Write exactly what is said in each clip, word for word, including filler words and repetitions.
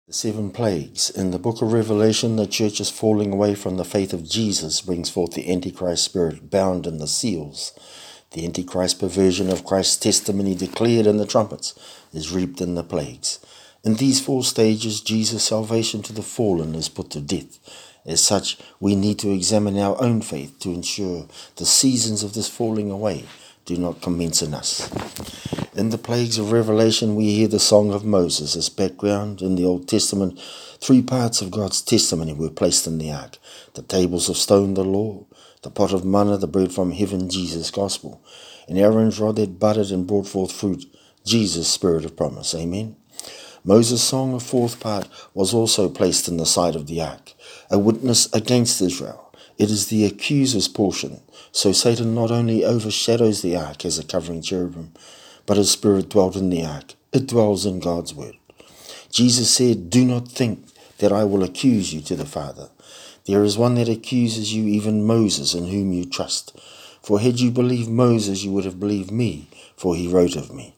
The seven plagues. In the book of Revelation, the church's falling away from the faith of Jesus brings forth the Antichrist spirit bound in the seals. The Antichrist perversion of Christ's testimony declared in the trumpets is reaped in the plagues. In these four stages, Jesus' salvation to the fallen is put to death. As such, we need to examine our own faith to ensure the seasons of this falling away do not commence in us. In the plagues of Revelation, we hear the song of Moses as background. In the Old Testament, three parts of God's testimony were placed in the ark: the tables of stone, the law; the pot of manna, the bread from heaven, Jesus' gospel; and Aaron's rod that budded and brought forth fruit, Jesus' spirit of promise. Amen. Moses' song, a fourth part, was also placed in the side of the ark, a witness against Israel. It is the accuser's portion, so Satan not only overshadows the ark as a covering cherubim, but his spirit dwelt in the ark. It dwells in God's word. Jesus said, "Do not think that I will accuse you to the Father. There is one that accuses you, even Moses, in whom you trust. For had you believed Moses, you would have believed me, for he wrote of me."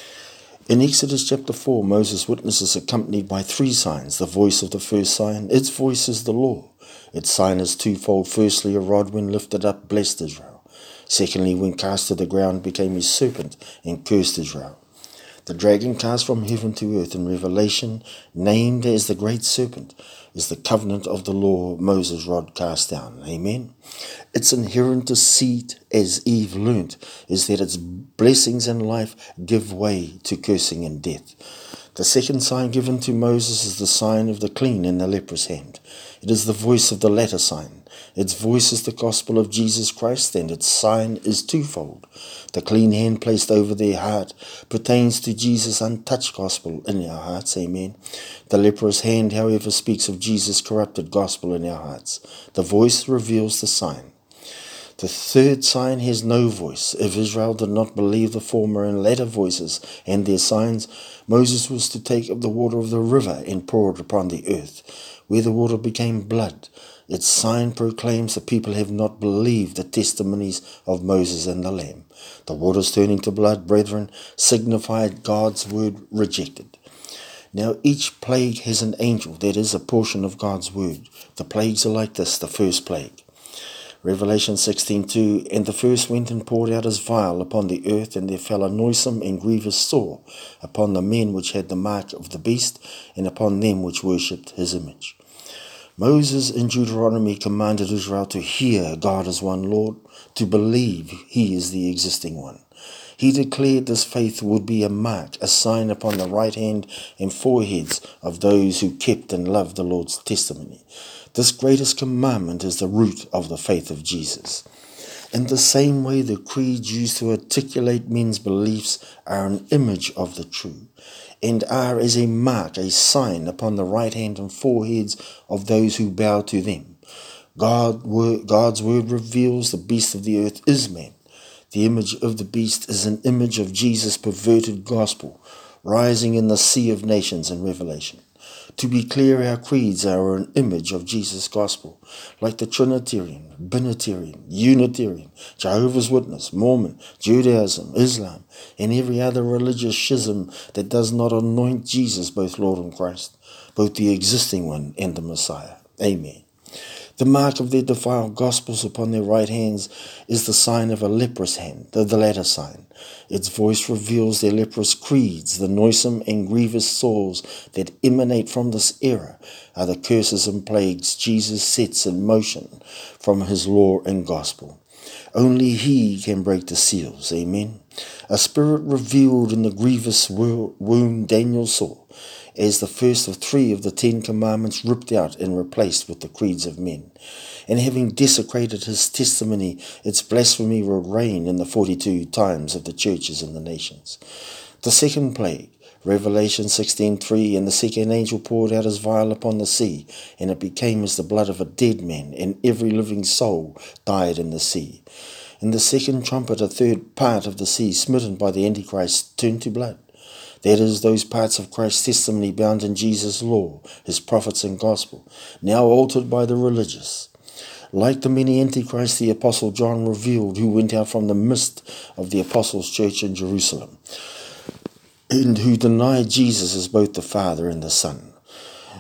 In Exodus chapter four, Moses' witness is accompanied by three signs. The voice of the first sign, its voice is the law. Its sign is twofold. Firstly, a rod when lifted up blessed Israel. Secondly, when cast to the ground, became a serpent and cursed Israel. The dragon cast from heaven to earth in Revelation, named as the great serpent, is the covenant of the law Moses' rod cast down. Amen. Its inherent deceit, as Eve learnt, is that its blessings in life give way to cursing and death. The second sign given to Moses is the sign of the clean in the leprous hand. It is the voice of the latter sign. Its voice is the gospel of Jesus Christ, and its sign is twofold. The clean hand placed over their heart pertains to Jesus' untouched gospel in our hearts. Amen. The leprous hand, however, speaks of Jesus' corrupted gospel in our hearts. The voice reveals the sign. The third sign has no voice. If Israel did not believe the former and latter voices and their signs, Moses was to take of the water of the river and pour it upon the earth, where the water became blood. Its sign proclaims the people have not believed the testimonies of Moses and the Lamb. The waters turning to blood, brethren, signified God's word rejected. Now each plague has an angel that is a portion of God's word. The plagues are like this. The first plague. Revelation sixteen two, and the first went and poured out his vial upon the earth, and there fell a noisome and grievous sore upon the men which had the mark of the beast, and upon them which worshipped his image. Moses in Deuteronomy commanded Israel to hear God as one Lord, to believe he is the existing one. He declared this faith would be a mark, a sign upon the right hand and foreheads of those who kept and loved the Lord's testimony. This greatest commandment is the root of the faith of Jesus. In the same way, the creeds used to articulate men's beliefs are an image of the true, and are as a mark, a sign upon the right hand and foreheads of those who bow to them. God, God's word reveals the beast of the earth is man. The image of the beast is an image of Jesus' perverted gospel, rising in the sea of nations in Revelation. To be clear, our creeds are an image of Jesus' gospel, like the Trinitarian, Binitarian, Unitarian, Jehovah's Witness, Mormon, Judaism, Islam, and every other religious schism that does not anoint Jesus, both Lord and Christ, both the existing one and the Messiah. Amen. The mark of their defiled gospels upon their right hands is the sign of a leprous hand, the, the latter sign. Its voice reveals their leprous creeds. The noisome and grievous sores that emanate from this era are the curses and plagues Jesus sets in motion from his law and gospel. Only he can break the seals. Amen. A spirit revealed in the grievous wound Daniel saw, as the first of three of the Ten Commandments ripped out and replaced with the creeds of men. And having desecrated his testimony, its blasphemy will reign in the forty-two times of the churches and the nations. The second plague, Revelation sixteen three, and the second angel poured out his vial upon the sea, and it became as the blood of a dead man, and every living soul died in the sea. In the second trumpet, a third part of the sea, smitten by the Antichrist, turned to blood. That is, those parts of Christ's testimony bound in Jesus' law, his prophets and gospel, now altered by the religious. Like the many antichrists the Apostle John revealed, who went out from the midst of the Apostles' church in Jerusalem, and who denied Jesus as both the Father and the Son.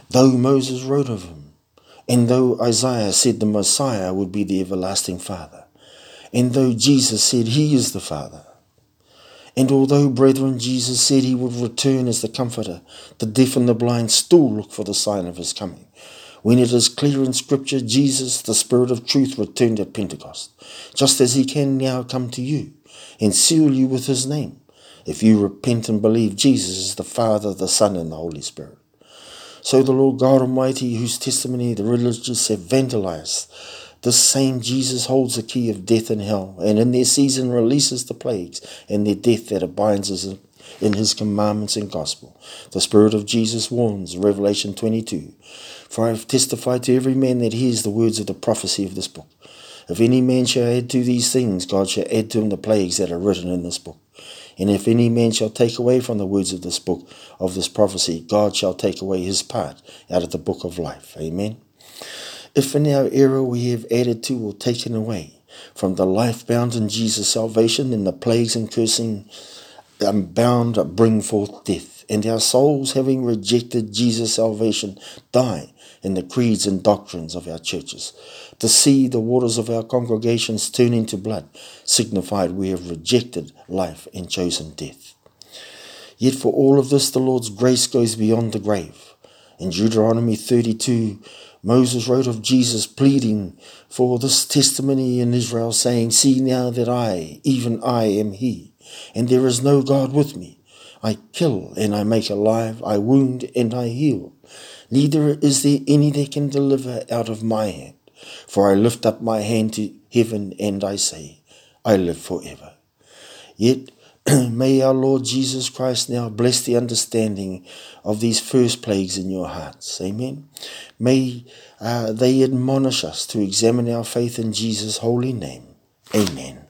Though Moses wrote of him, and though Isaiah said the Messiah would be the everlasting Father, and though Jesus said he is the Father, and although, brethren, Jesus said he would return as the Comforter, the deaf and the blind still look for the sign of his coming. When it is clear in Scripture, Jesus, the Spirit of truth, returned at Pentecost, just as he can now come to you and seal you with his name, if you repent and believe Jesus is the Father, the Son, and the Holy Spirit. So the Lord God Almighty, whose testimony the religious have vandalized, this same Jesus holds the key of death and hell, and in their season releases the plagues and their death that abides in his commandments and gospel. The Spirit of Jesus warns, Revelation twenty-two, for I have testified to every man that hears the words of the prophecy of this book. If any man shall add to these things, God shall add to him the plagues that are written in this book. And if any man shall take away from the words of this book, of this prophecy, God shall take away his part out of the book of life. Amen. If in our era we have added to or taken away from the life bound in Jesus' salvation, then the plagues and cursing um, bound bring forth death. And our souls, having rejected Jesus' salvation, die in the creeds and doctrines of our churches. To see the waters of our congregations turn into blood signified we have rejected life and chosen death. Yet for all of this, the Lord's grace goes beyond the grave. In Deuteronomy thirty-two, Moses wrote of Jesus pleading for this testimony in Israel, saying, "See now that I, even I, am he, and there is no God with me. I kill and I make alive, I wound and I heal. Neither is there any that can deliver out of my hand. For I lift up my hand to heaven and I say, I live forever." Yet may our Lord Jesus Christ now bless the understanding of these first plagues in your hearts. Amen. May uh, they admonish us to examine our faith in Jesus' holy name. Amen.